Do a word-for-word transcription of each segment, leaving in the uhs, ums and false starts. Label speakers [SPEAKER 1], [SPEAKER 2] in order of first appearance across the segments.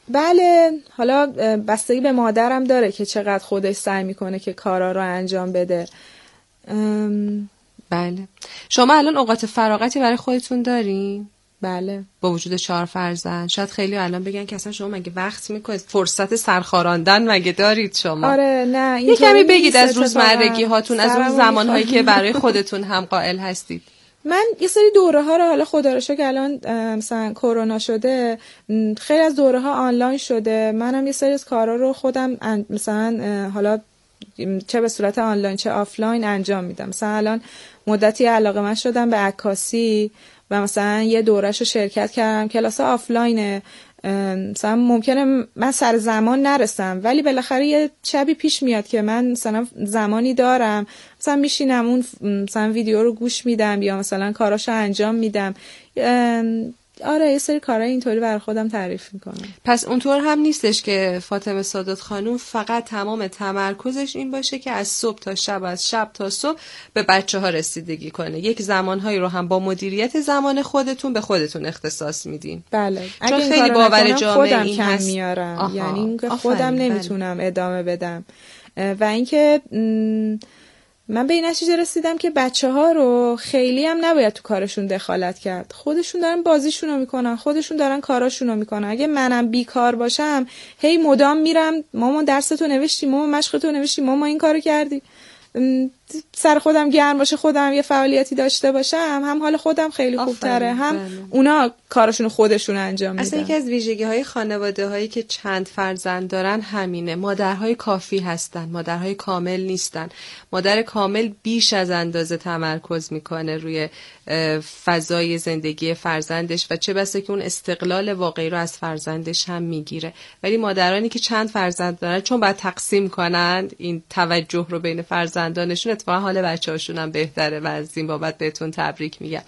[SPEAKER 1] بله، حالا بستگی به مادرم داره که چقدر خودش سعی میکنه که کارا رو انجام بده. ام...
[SPEAKER 2] بله. شما الان اوقات فراغتی برای خودتون دارین؟
[SPEAKER 1] بله.
[SPEAKER 2] با وجود چهار فرزند شاید خیلی الان بگن که اصلا شما مگه وقت میکنید، فرصت سرخاراندن مگه دارید شما؟
[SPEAKER 1] آره نه،
[SPEAKER 2] یه کمی بگید از روزمرگی هاتون، از اون زمانهایی که برای خودتون هم قائل هستید.
[SPEAKER 1] من یه سری دوره ها رو حالا خدا رو شکر الان مثلا کرونا شده خیلی از دوره ها آنلاین شده، منم یه سری از کارا رو خودم مثلا حالا چه به صورت آنلاین چه آفلاین انجام میدم. مثلا الان مدتی علاقه من شدم به عکاسی و مثلا یه دوره‌شو رو شرکت کردم، کلاس آفلاینه. مثلا ممکنه من سر زمان نرسم ولی بالاخره یه شبی پیش میاد که من مثلا زمانی دارم، مثلا میشینم اون مثلا ویدیو رو گوش میدم یا مثلا کاراشو انجام میدم. آره یه سری کارهای اینطوری برای خودم تعریف میکنم.
[SPEAKER 2] پس اونطور هم نیستش که فاطمه سادات خانوم فقط تمام تمرکزش این باشه که از صبح تا شب، از شب تا صبح به بچه ها رسیدگی کنه. یک زمانهایی رو هم با مدیریت زمان خودتون به خودتون اختصاص میدین.
[SPEAKER 1] بله.
[SPEAKER 2] چون خیلی باور جامعه
[SPEAKER 1] خودم
[SPEAKER 2] این
[SPEAKER 1] کم
[SPEAKER 2] هست.
[SPEAKER 1] میارم.
[SPEAKER 2] آها.
[SPEAKER 1] یعنی اینکه
[SPEAKER 2] آفرین.
[SPEAKER 1] خودم نمیتونم بله. ادامه بدم و اینکه من به این نتیجه رسیدم که بچه ها رو خیلی هم نباید تو کارشون دخالت کرد. خودشون دارن بازیشون رو میکنن، خودشون دارن کاراشون رو میکنن. اگه منم بیکار باشم هی مدام میرم مامان درستو نوشتی، مامان مشقتو نوشتی، مامان این کارو کردی، سر خودم گرم باشه، خودم یه فعالیتی داشته باشم، هم حال خودم خیلی خوبتره، هم بله. اونا کارشون خودشون انجام میدن.
[SPEAKER 2] اصلا یکی از ویژگی های خانواده هایی که چند فرزند دارن همینه. مادرهای کافی هستن، مادرهای کامل نیستن. مادر کامل بیش از اندازه تمرکز میکنه روی فضای زندگی فرزندش و چه بسا که اون استقلال واقعی رو از فرزندش هم میگیره. ولی مادرانی که چند فرزند دارن چون باید تقسیم کنن این توجه رو بین فرزندانشون، اتفاقا حال بچه‌هاشون هم بهتره و از این بابت بهتون تبریک میگم.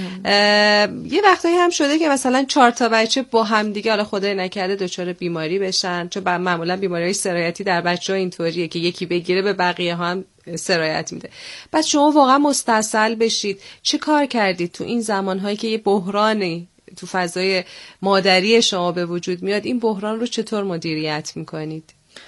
[SPEAKER 2] یه وقتایی هم شده که مثلا چهار تا بچه با هم دیگه، حالا خدای نکرده دچار بیماری بشن، چون معمولا بیماری‌های سرایتی در بچه‌ها اینطوریه که یکی بگیره به بقیه هم سرایت میده. بعد شما واقعا مستاصل بشید. چه کار کردید تو این زمانهایی که یه بحرانی تو فضای مادری شما به وجود میاد؟ این بحران رو چطور مدیریت میکنید؟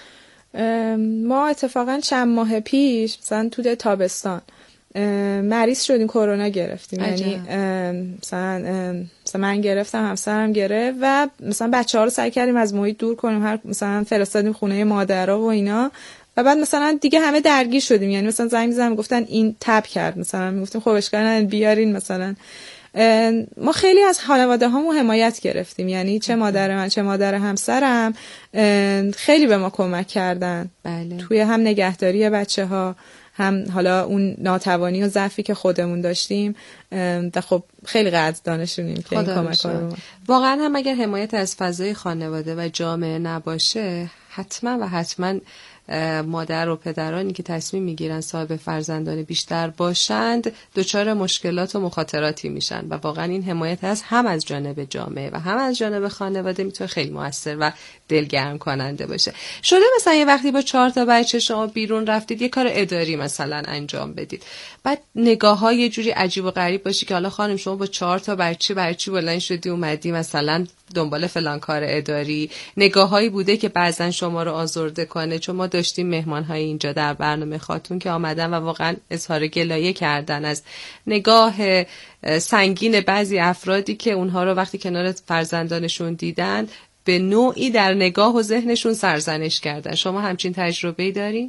[SPEAKER 1] ما اتفاقا چند ماه پیش مثلا تو تابستان مریض شدیم، کرونا گرفتیم. یعنی مثلا مثلا من گرفتم، همسرم گرفت و مثلا بچه‌ها رو سعی کردیم از محیط دور کنیم، هر مثلا فرستادیم خونه مادرها و اینا. و بعد مثلا دیگه همه درگیر شدیم، یعنی مثلا زنگ می‌زدن گفتن این تب کرد، مثلا میگفتیم خب اشکال نداره بیارین. مثلا ما خیلی از خانواده هامو حمایت گرفتیم، یعنی چه مادر من چه مادر همسرم خیلی به ما کمک کردن.
[SPEAKER 2] بله.
[SPEAKER 1] توی هم نگهداری بچه‌ها، هم حالا اون ناتوانی و ضعفی که خودمون داشتیم. و خب خیلی قدردانشونیم که این کمک‌ها رو.
[SPEAKER 2] واقعا هم اگر حمایت از فضای خانواده و جامعه نباشه، حتما و حتما مادر و پدرانی که تصمیم میگیرن صاحب فرزندان بیشتر باشند دچار مشکلات و مخاطراتی میشن و واقعا این حمایت از هم از جانب جامعه و هم از جانب خانواده میتونه خیلی موثر و دلگرم کننده باشه. شده مثلا یه وقتی با چهار تا بچه شما بیرون رفتید یه کار اداری مثلا انجام بدید، بعد نگاه‌ها یه جوری عجیب و غریب باشه که حالا خانم شما با چهار تا بچه برای چی بلند شدی اومدی مثلا دنبال فلان کار اداری؟ نگاه‌هایی بوده که بعضن شما رو آزرده کنه؟ چون ما داشتیم مهمان‌های اینجا در برنامه خاتون که آمدن و واقعا اظهار گلایه کردن از نگاه سنگین بعضی افرادی که اونها رو وقتی کنار فرزندانشون دیدن به نوعی در نگاه و ذهنشون سرزنش کردن. شما همچین تجربه‌ای دارین؟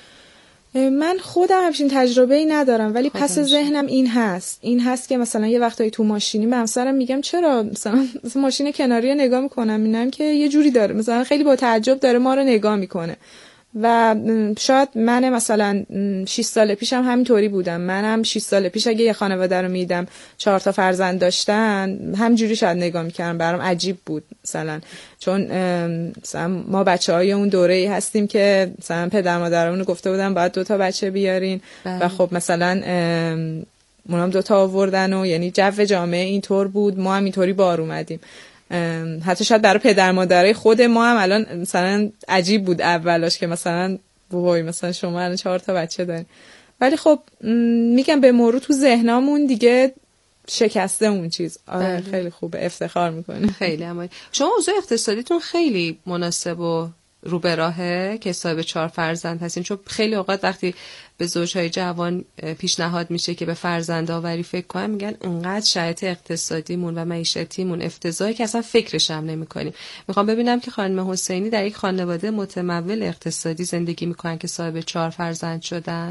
[SPEAKER 1] من خودم همچین تجربه‌ای ندارم، ولی پس ذهنم این هست این هست که مثلا یه وقتایی تو ماشینی به همسرم میگم چرا مثلا ماشین کناری نگاه میکنم میبینم که یه جوری داره، مثلا خیلی با تعجب داره ما رو نگاه میکنه. و شاید من مثلا شش سال پیشم همینطوری بودم. منم شش سال پیش اگه یه خانواده رو میدم چهار تا فرزند داشتن همینجوری شاید نگاه میکردم، برام عجیب بود مثلا. چون مثلا ما بچهای اون دوره‌ای هستیم که مثلا پدر مادرمون گفته بودن باید دو تا بچه بیارین بله. و خب مثلا اونام دو تا آوردن و یعنی جو جامعه اینطور بود، ما هم اینطوری بار اومدیم. حتی شاید برای پدر مادرای خود ما هم الان مثلا عجیب بود اولاش که مثلا وای مثلا شما الان چهار تا بچه دارین. ولی خب میگم به مرور تو ذهنامون دیگه شکسته اون چیز. آره خیلی خوبه، افتخار میکنه.
[SPEAKER 2] خیلی عالی. شما اوضاع اقتصادیتون خیلی مناسب و رو به راهه که صاحب چهار فرزند هستین، چون خیلی اوقات وقتی به زوجهای جوان پیشنهاد میشه که به فرزند آوری فکر کنن، میگن انقدر شرایط اقتصادیمون و معیشتیمون افتضاحه که اصلا فکرش هم نمی‌کنیم. میخوام ببینم که خانم حسینی در یک خانواده متمول اقتصادی زندگی میکنن که صاحب چهار فرزند شدن؟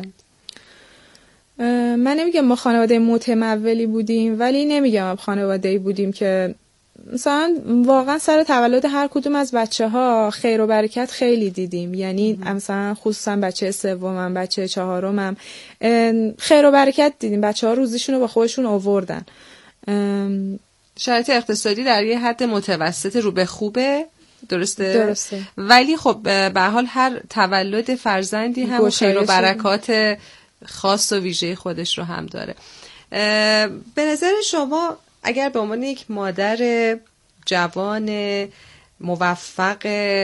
[SPEAKER 1] من نمیگم ما خانواده متمولی بودیم، ولی نمیگم خانواده‌ای بودیم که مثلا واقعا سر تولد هر کدوم از بچه ها خیر و برکت خیلی دیدیم. یعنی مثلا خصوصا بچه سومم، بچه چهارمم خیر و برکت دیدیم. بچه ها روزیشون رو با خودشون آوردن.
[SPEAKER 2] شرایط اقتصادی در یه حد متوسط رو به خوبه، درسته؟
[SPEAKER 1] درسته.
[SPEAKER 2] ولی خب به حال هر تولد فرزندی هم خیر و برکات خاص و ویژه خودش رو هم داره. به نظر شما اگر به عنوان یک مادر جوان موفق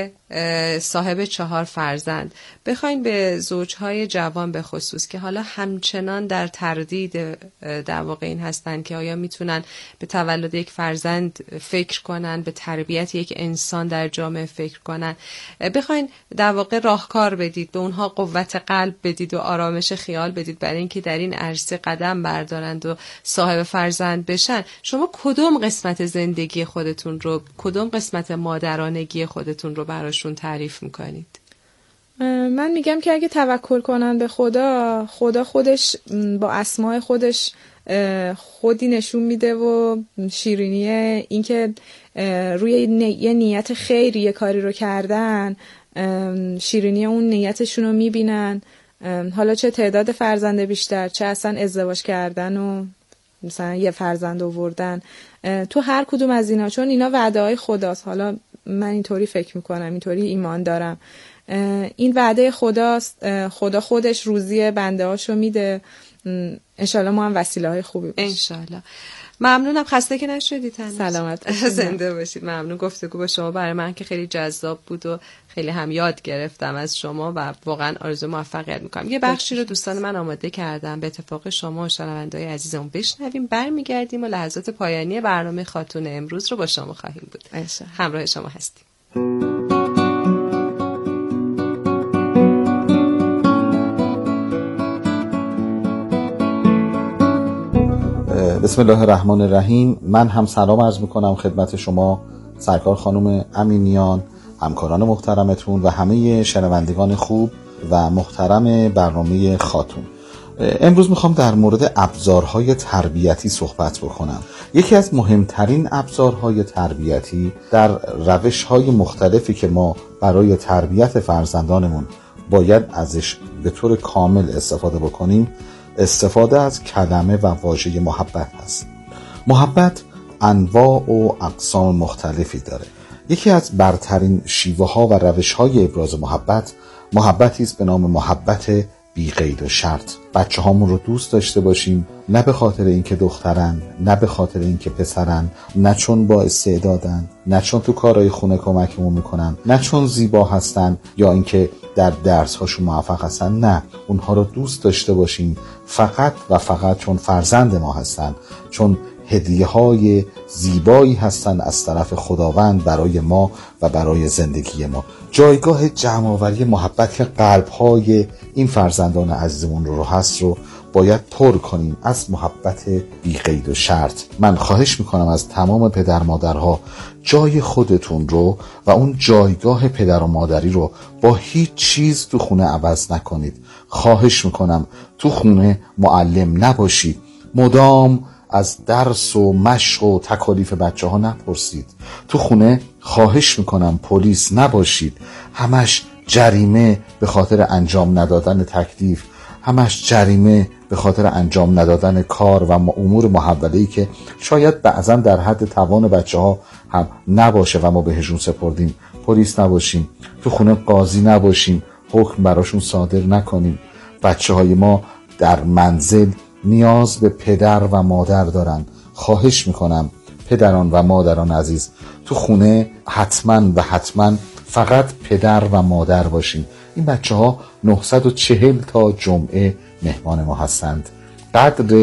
[SPEAKER 2] صاحب چهار فرزند بخواین به زوجهای جوان به خصوص که حالا همچنان در تردید در واقع این هستن که آیا میتونن به تولد یک فرزند فکر کنن، به تربیت یک انسان در جامعه فکر کنن، بخواین در واقع راهکار بدید، به اونها قوت قلب بدید و آرامش خیال بدید برای اینکه در این عرصه قدم بردارند و صاحب فرزند بشن، شما کدوم قسمت زندگی خودتون رو، کدوم قسمت مادرانگی خودتون رو براشون تعریف میکنید؟
[SPEAKER 1] من میگم که اگه توکل کنن به خدا، خدا خودش با اسماء خودش خودی نشون میده و شیرینی این که روی یه نیت خیری یه کاری رو کردن، شیرینی اون نیتشون رو میبینن. حالا چه تعداد فرزند بیشتر، چه اصلا ازدواج کردن و مثلا یه فرزند آوردن، تو هر کدوم از اینا، چون اینا وعده های خداست. حالا من اینطوری فکر میکنم، اینطوری ایمان دارم، این وعده خداست. خدا خودش روزی بنده هاشو میده. انشالله ما هم وسیله های خوبی باشیم.
[SPEAKER 2] انشالله. ممنونم، خسته که نشدید.
[SPEAKER 1] سلامت
[SPEAKER 2] زنده باشید. ممنون. گفتگو با شما برای من که خیلی جذاب بود و خیلی هم یاد گرفتم از شما و واقعا آرزو موفقیت میکنم. یه بخشی رو دوستان من آماده کردم به اتفاق شما و شنونده‌های عزیزمون بشنویم، برمیگردیم و لحظات پایانی برنامه خاتون امروز رو با شما خواهیم بود. همراه شما هستیم.
[SPEAKER 3] بسم الله الرحمن الرحیم. من هم سلام عرض میکنم خدمت شما سرکار خانم امینیان، همکاران محترمتون و همه شنوندگان خوب و محترم برنامه خاتون. امروز میخوام در مورد ابزارهای تربیتی صحبت بکنم. یکی از مهمترین ابزارهای تربیتی در روشهای مختلفی که ما برای تربیت فرزندانمون باید ازش به طور کامل استفاده بکنیم، استفاده از کلمه و واژه محبت هست. محبت انواع و اقسام مختلفی داره. یکی از برترین شیوه ها و روش های ابراز محبت، محبتی است به نام محبت بی قید و شرط. بچه هامون رو دوست داشته باشیم، نه به خاطر اینکه دخترن، نه به خاطر اینکه پسرن، نه چون با استعدادن، نه چون تو کارهای خونه کمکمون میکنن، نه چون زیبا هستن یا اینکه در درس هاشون موفق هستن. نه، اونها رو دوست داشته باشیم فقط و فقط چون فرزند ما هستن، چون هدیه های زیبایی هستن از طرف خداوند برای ما و برای زندگی ما. جایگاه جمع‌آوری محبت که قلب های این فرزندان عزیزمون رو هست رو باید پر کنیم از محبت بی قید و شرط. من خواهش میکنم از تمام پدر مادرها جای خودتون رو و اون جایگاه پدر و مادری رو با هیچ چیز تو خونه عوض نکنید. خواهش میکنم تو خونه معلم نباشید، مدام از درس و مشق و تکالیف بچه ها نپرسید. تو خونه خواهش میکنم پلیس نباشید، همش جریمه به خاطر انجام ندادن تکلیف، همش جریمه به خاطر انجام ندادن کار و امور محوله‌ای که شاید بعضا در حد توان بچه ها هم نباشه و ما بهشون سپردیم. پلیس نباشیم، تو خونه قاضی نباشیم، حکم براشون صادر نکنیم. بچه های ما در منزل نیاز به پدر و مادر دارن. خواهش میکنم پدران و مادران عزیز، تو خونه حتما و حتما فقط پدر و مادر باشین. این بچه ها نهصد و چهل تا جمعه مهمان ما هستند. قدر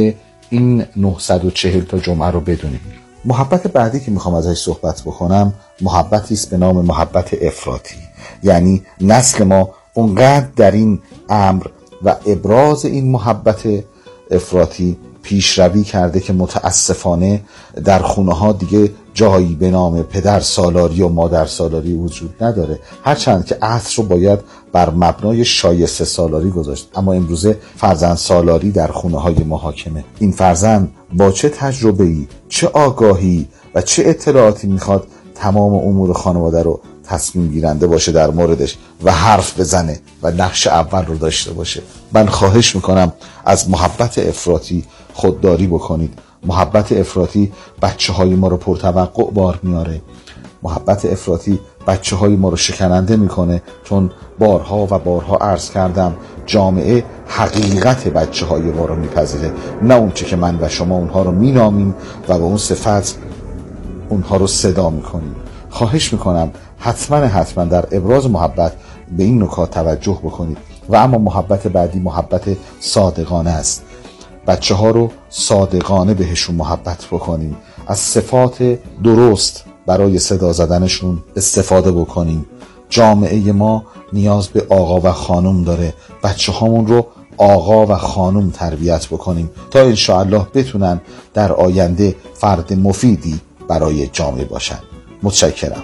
[SPEAKER 3] این نهصد و چهل تا جمعه رو بدونیم. محبت بعدی که میخوام ازش صحبت بکنم محبتی است به نام محبت افراطی. یعنی نسل ما اونقدر در این امر و ابراز این محبت افراطی پیشروی کرده که متاسفانه در خونه ها دیگه جایی به نام پدر سالاری و مادر سالاری وجود نداره، هرچند که عصر رو باید بر مبنای شایسته سالاری گذاشت، اما امروزه فرزند سالاری در خونه های محاکمه. این فرزند با چه تجربه‌ای، چه آگاهی و چه اطلاعاتی میخواد تمام امور خانواده رو تصمیم گیرنده باشه در موردش و حرف بزنه و نقش اول رو داشته باشه. من خواهش میکنم از محبت افراطی خودداری بکنید. محبت افراطی بچه های ما رو پرتوقع بار میاره. محبت افراطی بچه های ما رو شکننده میکنه، چون بارها و بارها عرض کردم جامعه حقیقت بچه های ما رو میپذیره، نه اون چه که من و شما اونها رو مینامیم و به اون صفت اونها رو صدا میکنیم. خواهش میکنم حتما حتما در ابراز محبت به این نکات توجه بکنید. و اما محبت بعدی محبت صادقانه است. بچه ها رو صادقانه بهشون محبت بکنیم، از صفات درست برای صدا زدنشون استفاده بکنیم. جامعه ما نیاز به آقا و خانم داره، بچه هامون رو آقا و خانم تربیت بکنیم تا انشاءالله بتونن در آینده فرد مفیدی برای جامعه باشن. متشکرم.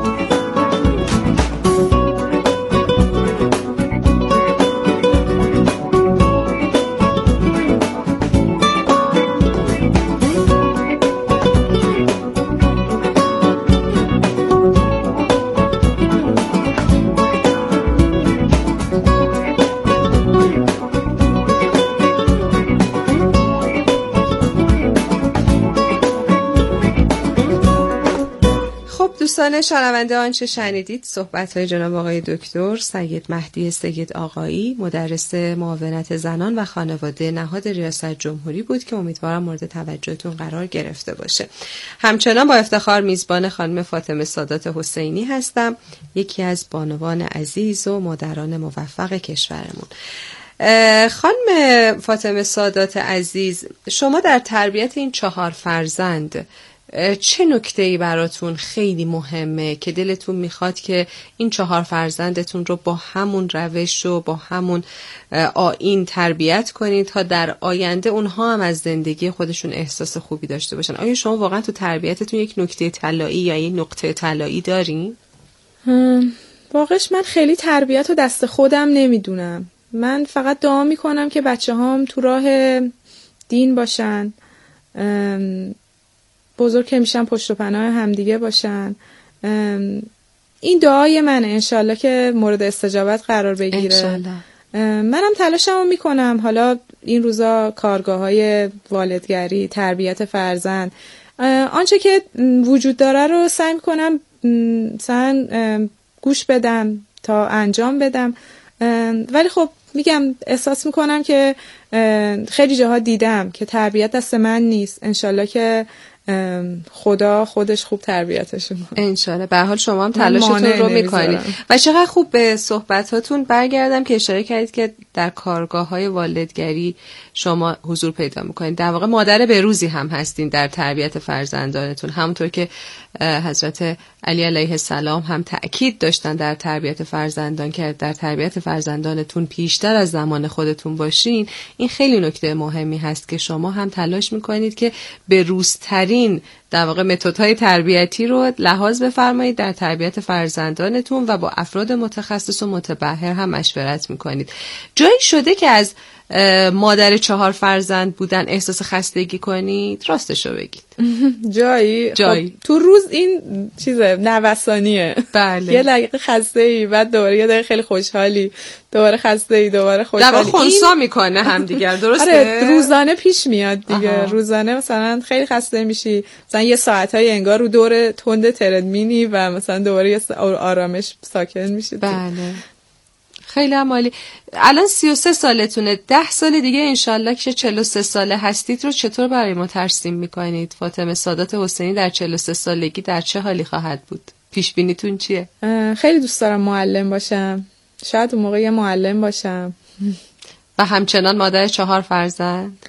[SPEAKER 2] دوستان شنونده، آنچه شنیدید صحبت‌های جناب آقای دکتر سید مهدی سید آقایی، مدرس معاونت زنان و خانواده نهاد ریاست جمهوری بود که امیدوارم مورد توجهتون قرار گرفته باشه. همچنان با افتخار میزبان خانم فاطمه سادات حسینی هستم، یکی از بانوان عزیز و مادران موفق کشورمون. خانم فاطمه سادات عزیز، شما در تربیت این چهار فرزند چه نکته‌ای براتون خیلی مهمه که دلتون میخواد که این چهار فرزندتون رو با همون روش و با همون آیین تربیت کنید تا در آینده اونها هم از زندگی خودشون احساس خوبی داشته باشن؟ آیا شما واقعا تو تربیتتون یک نکته طلایی یا یک نقطه طلایی دارین؟
[SPEAKER 1] واقعش من خیلی تربیت رو دست خودم نمیدونم. من فقط دعا میکنم که بچه هام تو راه دین باشن، بزرگ که میشن پشت و پناه همدیگه باشن. این دعای منه، انشالله که مورد استجابت قرار بگیره. انشالله. منم تلاشمو میکنم. حالا این روزا کارگاه های والدگری، تربیت فرزند، آنچه که وجود داره رو سعی میکنم مثلا گوش بدم تا انجام بدم. ولی خب میگم احساس میکنم که خیلی جاها دیدم که تربیت دست من نیست. انشالله که خدا خودش خوب تربیتشون کنه.
[SPEAKER 2] انشالله. به هر حال شما هم تلاشتون رو میکنید و چقدر خوب به صحبتاتون برگردم که اشاره کردید که در کارگاه های والدگری شما حضور پیدا میکنید. در واقع مادر بروزی هم هستین در تربیت فرزندانتون، همونطور که حضرت علی علیه السلام هم تأکید داشتن در تربیت فرزندان که در تربیت فرزندانتون پیشتر از زمان خودتون باشین. این خیلی نکته مهمی هست که شما هم تلاش میکنید که به روزترین در واقع متدهای تربیتی رو لحاظ بفرمایید در تربیت فرزندانتون و با افراد متخصص و متبحر هم مشورت میکنید. جایی شده که از مادر چهار فرزند بودن احساس خستگی کنید؟ راستشو بگید.
[SPEAKER 1] جایی؟
[SPEAKER 2] جایی.
[SPEAKER 1] خب تو روز این چیزه نوسانیه.
[SPEAKER 2] بله.
[SPEAKER 1] یه دقیقه خسته ای، بعد دوباره یه دقیقه خیلی خوشحالی، دوباره خسته ای، دوباره خوشحالی.
[SPEAKER 2] در واقع خنثی میکنه هم دیگر، درسته؟
[SPEAKER 1] آره، روزانه پیش میاد دیگه.
[SPEAKER 2] آها.
[SPEAKER 1] روزانه مثلا خیلی خسته میشی، مثلا یه ساعتای انگار رو دور تند تردمینی و مثلا دوباره یه آرامش ساکن میشی.
[SPEAKER 2] بله. خیلی عالی. الان سی و سه سالتونه، ده سال دیگه انشالله که چهل و سه ساله هستید رو چطور برای ما ترسیم میکنید؟ فاطمه سادات حسینی در چهل و سه سالگی در چه حالی خواهد بود؟ پیش بینیتون چیه؟
[SPEAKER 1] خیلی دوست دارم معلم باشم، شاید اون موقع یه معلم باشم.
[SPEAKER 2] و همچنان مادر چهار فرزند؟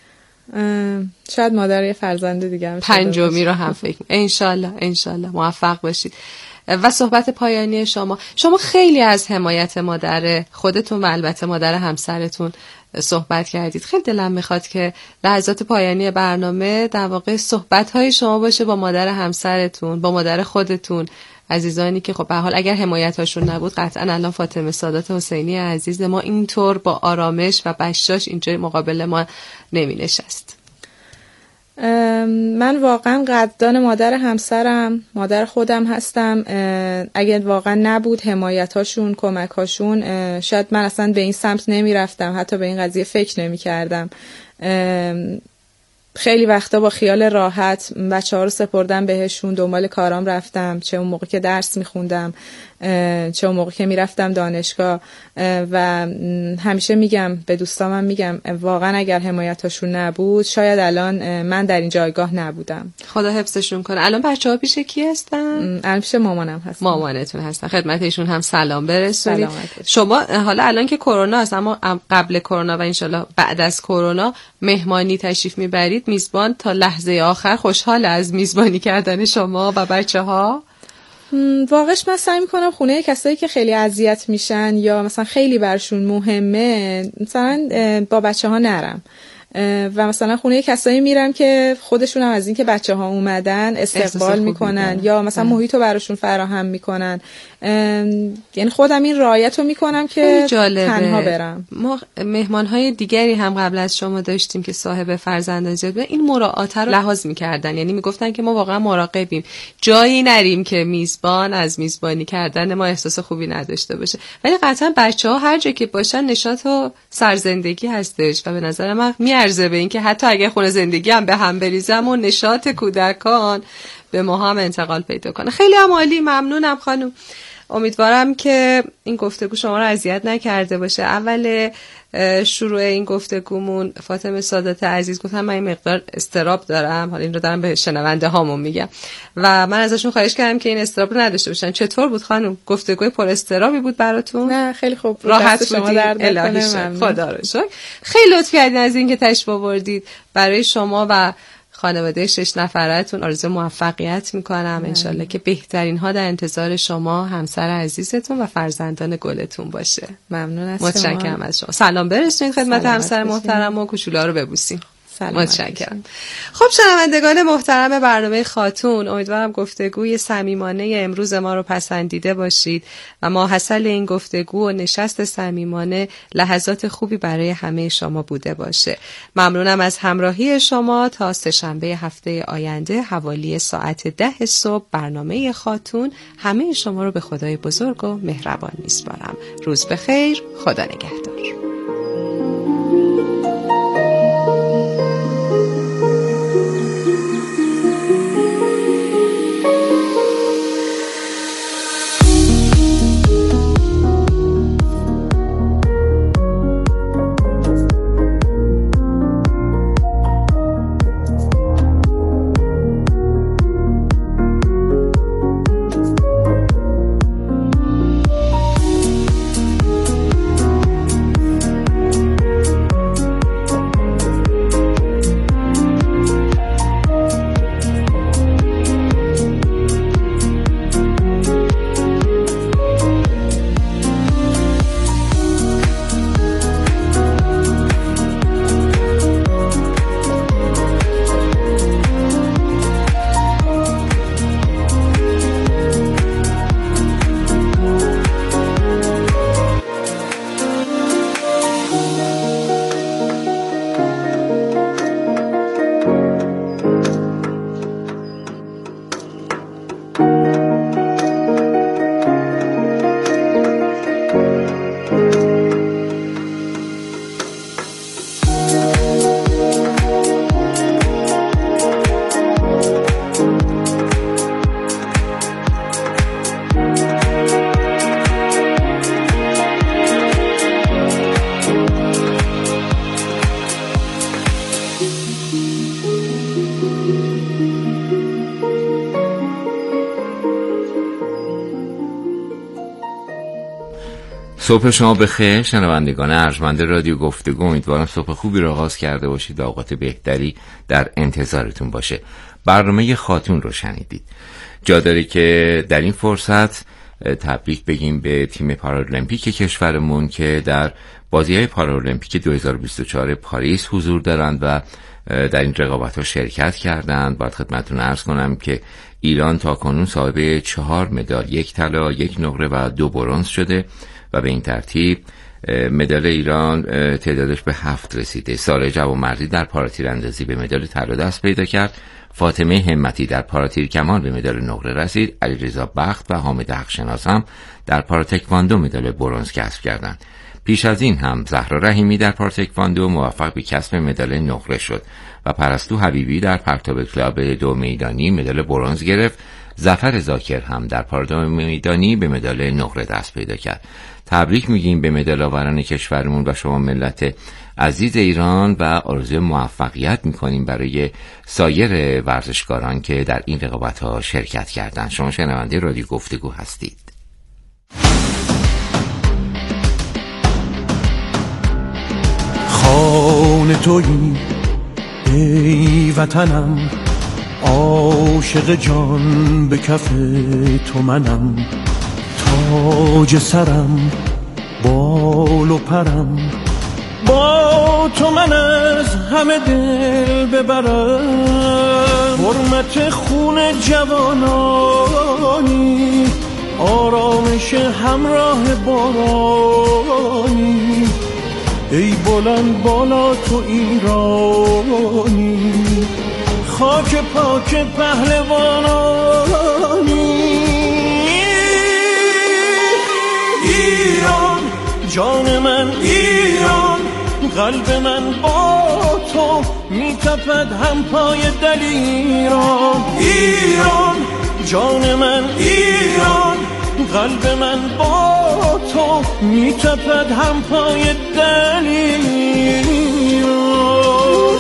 [SPEAKER 1] شاید مادر یه فرزند دیگه هم
[SPEAKER 2] پنجمی رو هم فکر انشالله انشالله موفق باشید. و صحبت پایانی شما، شما خیلی از حمایت مادر خودتون و البته مادر همسرتون صحبت کردید. خیلی دلم میخواد که لحظات پایانی برنامه در واقع صحبت‌های شما باشه با مادر همسرتون، با مادر خودتون، عزیزانی که خب به حال اگر حمایتاشون نبود قطعا الان فاطمه سادات حسینی عزیز ما اینطور با آرامش و بشاش اینجا مقابل ما نمی نشست.
[SPEAKER 1] من واقعا قدردان مادر همسرم، مادر خودم هستم. اگر واقعا نبود حمایتاشون، کمکاشون، شاید من اصلا به این سمت نمی رفتم، حتی به این قضیه فکر نمی کردم. خیلی وقتا با خیال راحت بچه ها رو سپردم بهشون، دنبال کارام رفتم، چه اون موقع که درس میخوندم، چه اون موقع که میرفتم دانشگاه. و همیشه میگم به دوستامم، میگم واقعا اگر حمایتاشون نبود شاید الان من در این جایگاه نبودم.
[SPEAKER 2] خدا حفظشون کنه. الان بچه ها پیش کی هستن؟
[SPEAKER 1] الان پیش مامانم هستن.
[SPEAKER 2] مامانتون هستن. خدمت ایشون هم سلام برسونید. شما حالا الان که کرونا هست، اما قبل کرونا و انشالله بعد از کرونا مهمانی تشریف میبرید، میزبان تا لحظه آخر خوشحال از میزبانی کردن شما و بچه ها؟
[SPEAKER 1] واقعش من سعی میکنم خونه کسایی که خیلی اذیت میشن یا مثلا خیلی برشون مهمه مثلا با بچه ها نرم و مثلا خونه کسایی میرم که خودشون هم از این که بچه ها اومدن استقبال میکنن یا مثلا محیط رو براشون فراهم میکنن. یعنی خودم این رعایت رو میکنم که تنها برم.
[SPEAKER 2] ما مهمانهای دیگری هم قبل از شما داشتیم که صاحب فرزندان زیاد بودن، این مراعات رو لحاظ میکردن، یعنی میگفتن که ما واقعا مراقبیم جایی نریم که میزبان از میزبانی کردن ما احساس خوبی نداشته باشه. ولی قطعا بچه‌ها هر جا که باشن نشاط و سرزندگی هستش و به نظر من میارزه به این که حتی اگه خونه زندگی هم به هم بریزه اما نشاط کودکان به ما هم انتقال پیدا کنه. خیلی هم عالی، ممنونم خانم. امیدوارم که این گفتگو شما رو اذیت نکرده باشه. اول شروع این گفتگومون فاطمه سادات عزیز گفتم من این مقدار استراب دارم، حالا این رو دارم به شنونده هامون میگم و من ازشون خواهش کردم که این استراب رو نداشته باشن. چطور بود خانم؟ گفتگوی پر استرابی بود براتون؟
[SPEAKER 1] نه خیلی خوب بود.
[SPEAKER 2] راحت بودید؟ الهی شکر، خدا رو شکر. خیلی لطف کردین از این که تشریف آوردید. برای شما و خانواده شش نفرتون آرزو موفقیت میکنم. انشالله که بهترین ها در انتظار شما، همسر عزیزتون و فرزندان گلتون باشه.
[SPEAKER 1] ممنون از
[SPEAKER 2] شما. متشکرم از شما. سلام برسونید خدمت همسر محترم و کوچولا رو ببوسیم. متشکرم. خب شنوندگان محترم برنامه خاتون، امیدوارم گفتگوی صمیمانه امروز ما رو پسندیده باشید و ماحصل این گفتگو و نشست صمیمانه لحظات خوبی برای همه شما بوده باشه. ممنونم از همراهی شما. تا سه‌شنبه هفته آینده حوالی ساعت ده صبح برنامه خاتون همه شما رو به خدای بزرگ و مهربان میسپارم. روز بخیر، خدا نگهدار.
[SPEAKER 4] صبح شما بخیر شنوندگان ارجمند رادیو گفتگو. امیدوارم صبح خوبی رو آغاز کرده باشید و اوقات بهتری در انتظارتون باشه. برنامه خاتون رو شنیدید. جا داره که در این فرصت تبریک بگیم به تیم پارالمپیک کشورمون که در بازی‌های پارالمپیک دو هزار و بیست و چهار پاریس حضور دارند و در این رقابت‌ها شرکت کردند. باید خدمتتون عرض کنم که ایران تاکنون صاحب چهار مدال، یک طلا، یک نقره و دو برنز شده و به این ترتیب مدال ایران تعدادش به هفت رسیده. ساره جوانمردی در پاراتیراندازی به مدال طلا دست پیدا کرد. فاطمه همتی در پاراتیر کمان به مدال نقره رسید. علیرضا بخت و حامد حقشناس هم در پاراتکواندو مدال برنز کسب کردند. پیش از این هم زهرا رحیمی در پاراتکواندو موفق به کسب مدال نقره شد و پرستو حبیبی در پرتاب کلاب دو میدانی مدال برنز گرفت. ظفر زاکر هم در پرتاب میدانی به مدال نقره دست پیدا کرد. تبریک میگیم به مدال آوران کشورمون و شما ملت عزیز ایران و آرزوی موفقیت میکنیم برای سایر ورزشکاران که در این رقابت‌ها شرکت کردند. شما شنونده رادیو گفتگو هستید.
[SPEAKER 5] خانه تویی ای وطنم، عاشق جان به کف تو منم، تاج سرم بال و پرم، با تو من از همه دل ببرم. حرمت خون جوانانی، آرامش همراه بارانی، ای بلند بالا تو ایرانی، خاک پاک پهلوانانی. ایران جان من، ایران قلب من با تو میتپد هم پای دلیران. ایران جان من، ایران قلب من با تو میتپد هم پای دلیران.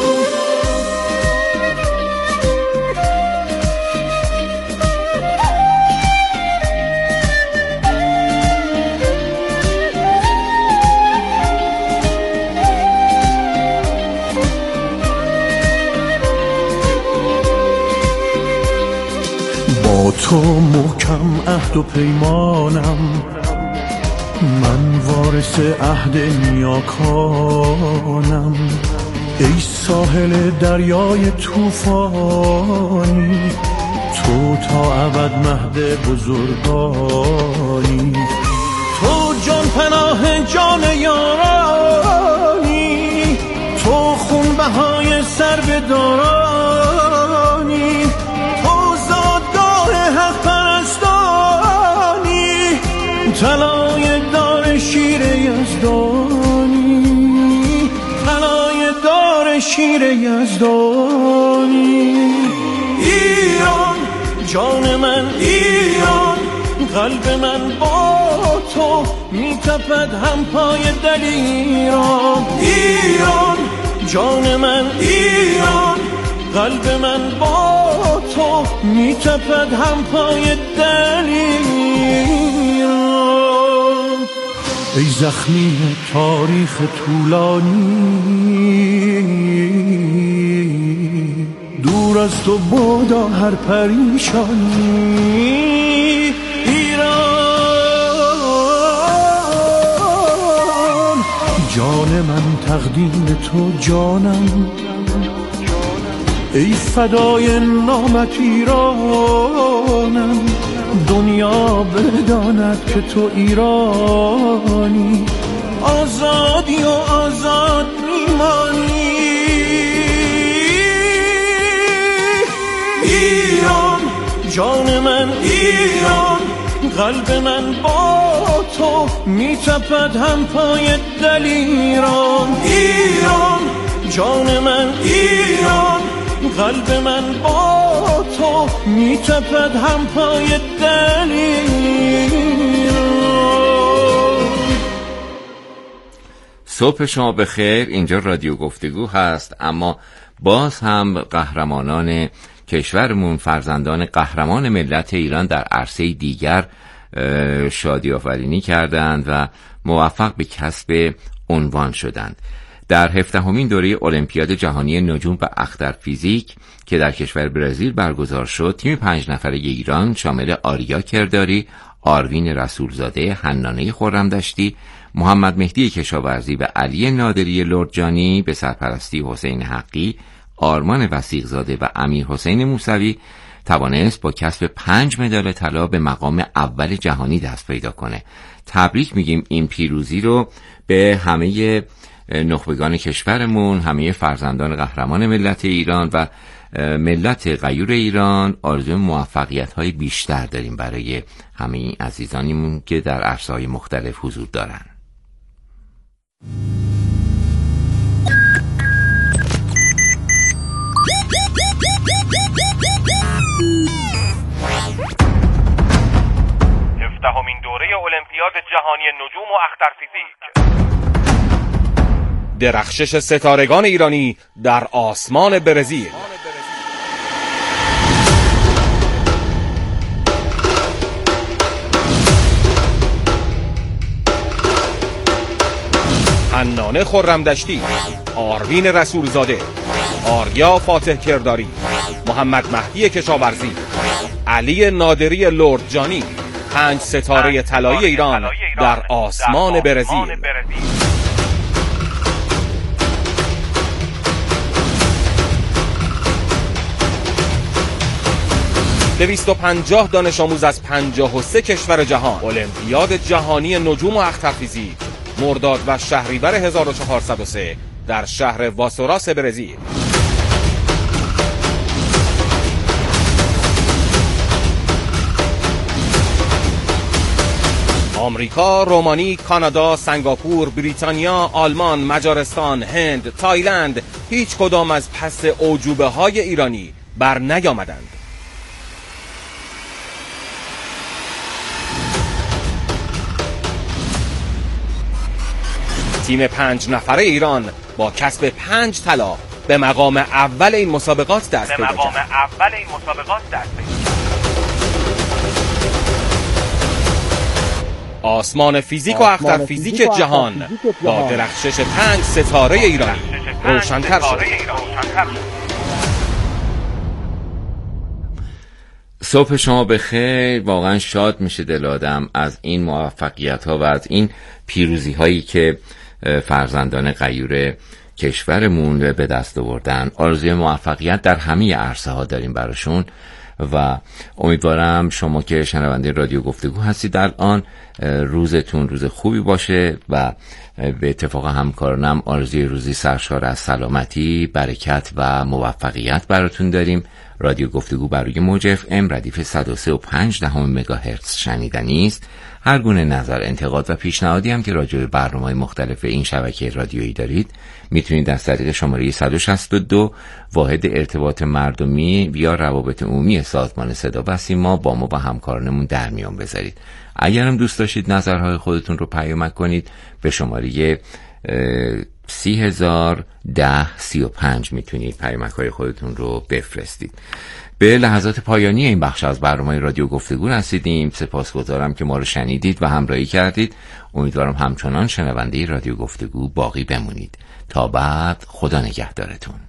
[SPEAKER 5] تو محکم عهد و پیمانم، من وارث عهد نیاکانم. ای ساحل دریای طوفانی، تو تا ابد مهد بزرگانی. تو جان پناه جان یارانی، تو خون بهای سر به دارانی، حق پرستانی، طلای دار شیر یزدانی، طلای دار شیر یزدانی. ایران جان من، ایران قلب من با تو میتپد هم پای دلیران. ایران جان من، ایران قلب من با تو میتپد هم پای دلیران. ای زخمی تاریخ طولانی، دور از تو بادا هر پریشانی. ایران جان من تقدیم تو جانم، ای فدای نامت ایرانم. دنیا بداند که تو ایرانی، آزادی و آزاد میمانی. ایران جان من، ایران قلب من با تو میتپد هم پای دلیران. ایران جان من، ایران قلب من با تو میتپد هم پای دلیران.
[SPEAKER 4] صبح شما بخیر. اینجا رادیو گفتگو هست، اما باز هم قهرمانان کشورمون، فرزندان قهرمان ملت ایران در عرصه دیگر شادی آفرینی کردند و موفق به کسب عنوان شدند. در هفدهمین دوره المپیاد جهانی نجوم و اختر فیزیک که در کشور برزیل برگزار شد، تیم پنج نفره ایران شامل آریا کرداری، آروین رسولزاده، حنانه خرمدشتی، محمد مهدی کشاورزی و علی نادری لردجانی به سرپرستی حسین حقی، آرمان وثیق‌زاده و امیر حسین موسوی توانست با کسب پنج مدال طلا به مقام اول جهانی دست پیدا کنه. تبریک میگیم این پیروزی رو به همه نخبگان کشورمون، همه فرزندان قهرمان ملت ایران و ملت غیور ایران. آرزوی موفقیت‌های بیشتر داریم برای همه این عزیزانمون که در عرصه‌های مختلف حضور دارن.
[SPEAKER 6] هفدهمین دوره المپیاد جهانی نجوم و اختر فیزیک.
[SPEAKER 7] درخشش ستارگان ایرانی در آسمان برزیل. حنانه خرمدشتی، آروین رسولزاده، آریا فاتح کرداری، محمد مهدی کشاورزی، علی نادری لردجانی، پنج ستاره طلایی ایران در آسمان برزیل. دویست و پنجاه دانش آموز از پنجاه و سه کشور جهان المپیاد جهانی نجوم و اختر فیزیک مرداد و شهریور هزار و چهارصد و سه در شهر واسوراس برزیل. آمریکا، رومانی، کانادا، سنگاپور، بریتانیا، آلمان، مجارستان، هند، تایلند هیچ کدام از پس اعجوبه های ایرانی بر نیامدند. تیم پنج نفره ایران با کسب پنج طلا به مقام اول این مسابقات دست پیدا کرد.
[SPEAKER 6] به مقام اول این مسابقات دست پیدا کرد.
[SPEAKER 7] آسمان فیزیک و اختر فیزیک جهان با درخشش پنج ستاره ایرانی روشن‌تر شد.
[SPEAKER 4] صبح شما بخیر. واقعا شاد میشه دل آدم از این موفقیت ها و از این پیروزی هایی که فرزندان غیور کشورمون به دست آوردن. آرزوی موفقیت در همه عرصه ها داریم براشون و امیدوارم شما که شنونده رادیو گفتگو هستید الان روزتون روز خوبی باشه و به اتفاق همکارانم آرزوی روزی سرشار از سلامتی، برکت و موفقیت براتون داریم. رادیو گفتگو بر روی موج اف ام ردیف صد و سه و پنج دهم مگاهرتز شنیدنی است. هر گونه نظر، انتقاد و پیشنهادی هم که راجع به برنامه‌های مختلف این شبکه رادیویی دارید میتونید از طریق شماره صد و شصت و دو واحد ارتباط مردمی یا روابط عمومی سازمان صدا و سیما با ما و همکارانمون در میان بذارید. اگرم دوست داشتید نظرهای خودتون رو پیامک کنید به شماره سی هزار ده سی و پنج میتونید پیامک های خودتون رو بفرستید. به لحظات پایانی این بخش از برنامه رادیو گفتگو رسیدیم. سپاسگزارم که ما رو شنیدید و همراهی کردید. امیدوارم همچنان شنونده رادیو گفتگو باقی بمونید. تا بعد، خدا نگهدارتون.